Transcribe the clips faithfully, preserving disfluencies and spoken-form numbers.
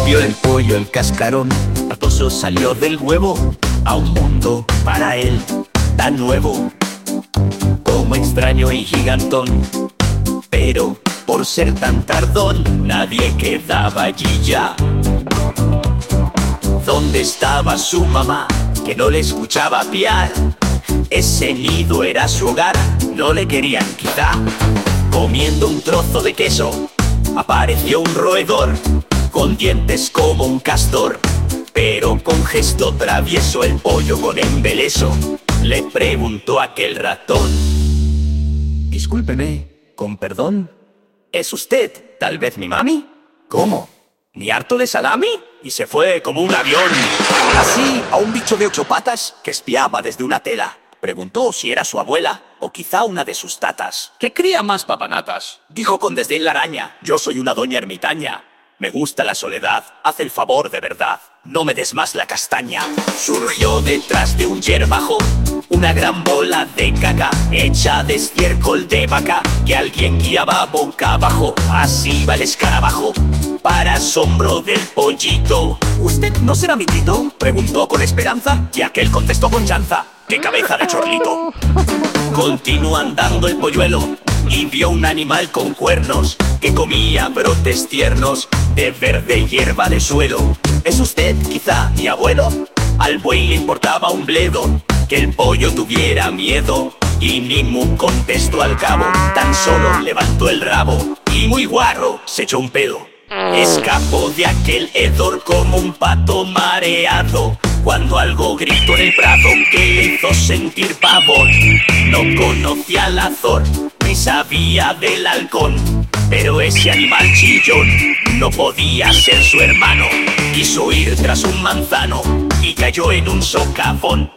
Vio el pollo el cascarón, patoso salió del huevo a un mundo para él tan nuevo, como extraño y gigantón. Pero por ser tan tardón, nadie quedaba allí ya. ¿Dónde estaba su mamá, que no le escuchaba piar? Ese nido era su hogar, no le querían quitar. Comiendo un trozo de queso, apareció un roedor, con dientes como un castor. Pero con gesto travieso el pollo con embeleso le preguntó a aquel ratón: discúlpeme, con perdón, ¿es usted tal vez mi mami? ¿Cómo? ¿Ni harto de salami? Y se fue como un avión. Así a un bicho de ocho patas que espiaba desde una tela. Preguntó si era su abuela o quizá una de sus tatas. ¿Qué cría más papanatas? Dijo con desdén la araña: yo soy una doña ermitaña. Me gusta la soledad, haz el favor de verdad, no me des más la castaña. Surgió detrás de un yerbajo una gran bola de caca, hecha de estiércol de vaca, que alguien guiaba boca abajo. Así va el escarabajo, para asombro del pollito. ¿Usted no será mi tito?, preguntó con esperanza, y aquel contestó con chanza: ¡qué cabeza de chorlito! Continuó andando el polluelo y vio un animal con cuernos que comía brotes tiernos de verde hierba de suelo. ¿Es usted quizá mi abuelo? Al buey le importaba un bledo que el pollo tuviera miedo, y ni mu contestó al cabo, tan solo levantó el rabo y muy guarro se echó un pedo. Escapó de aquel hedor como un pato mareado, cuando algo gritó en el prado que le hizo sentir pavor. No conocía al azor, ni sabía del halcón, pero ese animal chillón no podía ser su hermano. Quiso ir tras un manzano y cayó en un socavón.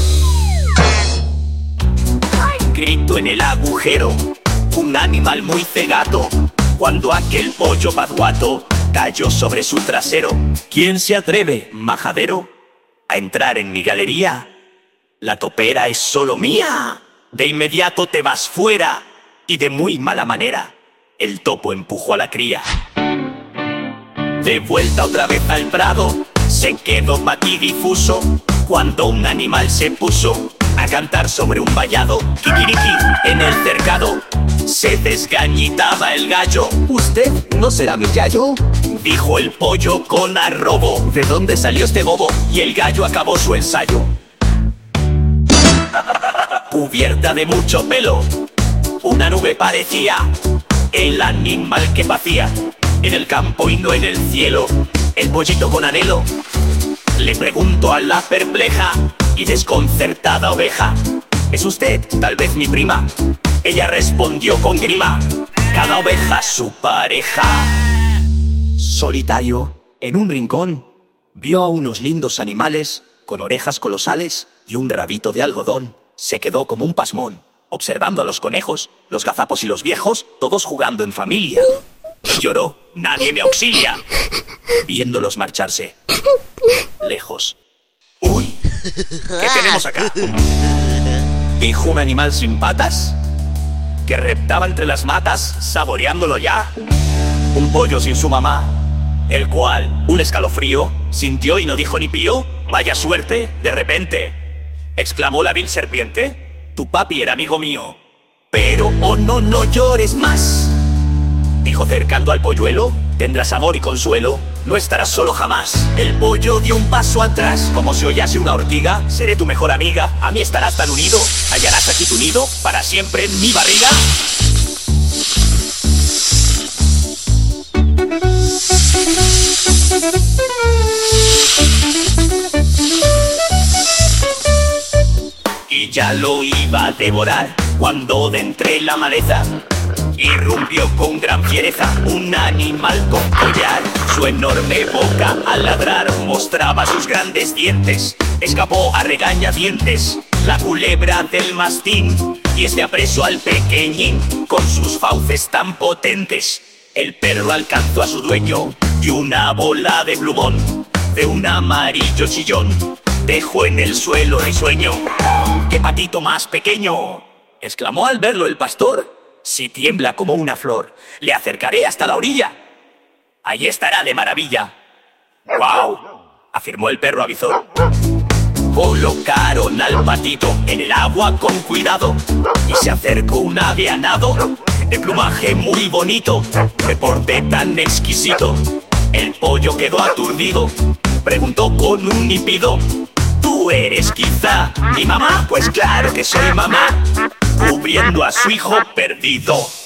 Gritó en el agujero un animal muy cegato, cuando aquel pollo paduato cayó sobre su trasero. ¿Quién se atreve, majadero, a entrar en mi galería? La topera es solo mía. De inmediato te vas fuera. Y de muy mala manera el topo empujó a la cría. De vuelta otra vez al prado, se quedó patidifuso, cuando un animal se puso a cantar sobre un vallado. Kikiriki, en el cercado se desgañitaba el gallo. ¿Usted no será mi yayo?, dijo el pollo con arrobo. ¿De dónde salió este bobo? Y el gallo acabó su ensayo. Cubierta de mucho pelo, una nube parecía el animal que pacía en el campo y no en el cielo. El pollito con anhelo le preguntó a la perpleja y desconcertada oveja: ¿es usted tal vez mi prima? Ella respondió con grima: cada oveja su pareja. Solitario, en un rincón, vio a unos lindos animales con orejas colosales y un rabito de algodón. Se quedó como un pasmón, observando a los conejos, los gazapos y los viejos, todos jugando en familia. Lloró: nadie me auxilia, viéndolos marcharse lejos. ¡Uy! ¿Qué tenemos acá? Dijo un animal sin patas que reptaba entre las matas, saboreándolo ya. Un pollo sin su mamá, el cual un escalofrío sintió y no dijo ni pío. Vaya suerte, de repente, exclamó la vil serpiente: tu papi era amigo mío. Pero, oh no, no llores más, dijo cercando al polluelo: tendrás amor y consuelo, no estarás solo jamás. El pollo dio un paso atrás, como si hollase una ortiga: seré tu mejor amiga, a mí estarás tan unido, hallarás aquí tu nido, para siempre en mi barriga. Y ya lo iba a devorar, cuando de entre la maleza irrumpió con gran fiereza un animal con collar. Su enorme boca al ladrar mostraba sus grandes dientes. Escapó a regañadientes la culebra del mastín, y este apresó al pequeñín con sus fauces tan potentes. El perro alcanzó a su dueño y una bola de plumón de un amarillo chillón dejó en el suelo risueño. ¡Qué patito más pequeño!, exclamó al verlo el pastor. Si tiembla como una flor, le acercaré hasta la orilla. Allí estará de maravilla. ¡Guau! Afirmó el perro avizor. Colocaron al patito en el agua con cuidado y se acercó un ave a nado de plumaje muy bonito, de porte tan exquisito. El pollo quedó aturdido, preguntó con un hípido: ¿tú eres quizá mi mamá? Pues claro que soy mamá, cubriendo a su hijo perdido.